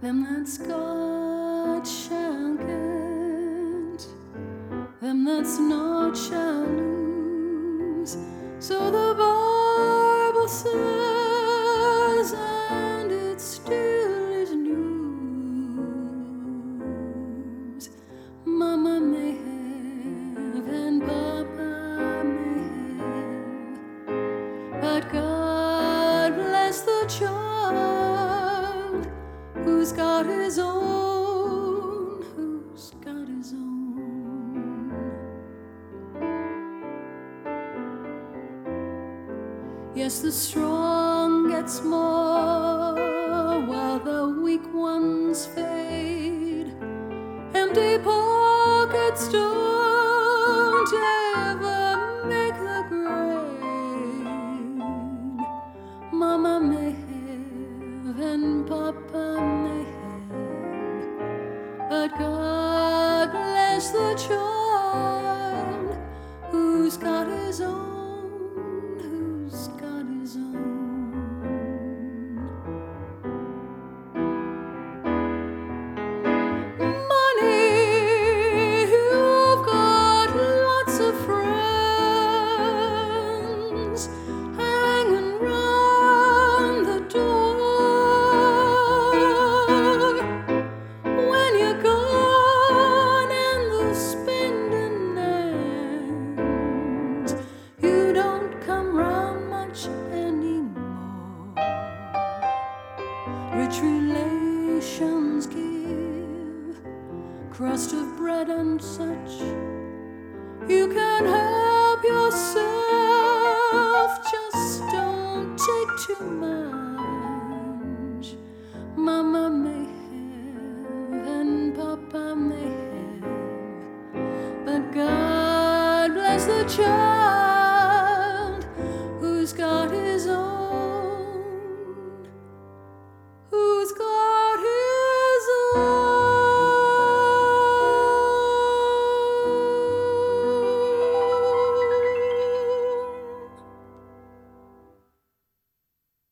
Them that's got shall get, them that's not shall lose. So the Bible says, and it still is news. Mama may have and Papa may have, but God bless the child who's got his own, who's got his own. Yes, the strong gets more while the weak ones fade. Empty pockets don't ever make the grade. Mama may have and Papa may have, but God bless the child who's got his own, who's got his own. Money, you've got lots of friends hanging round the door. When you're gone and the spending ends, you don't come round much anymore. Rich relations give crust of bread and such. You can help yourself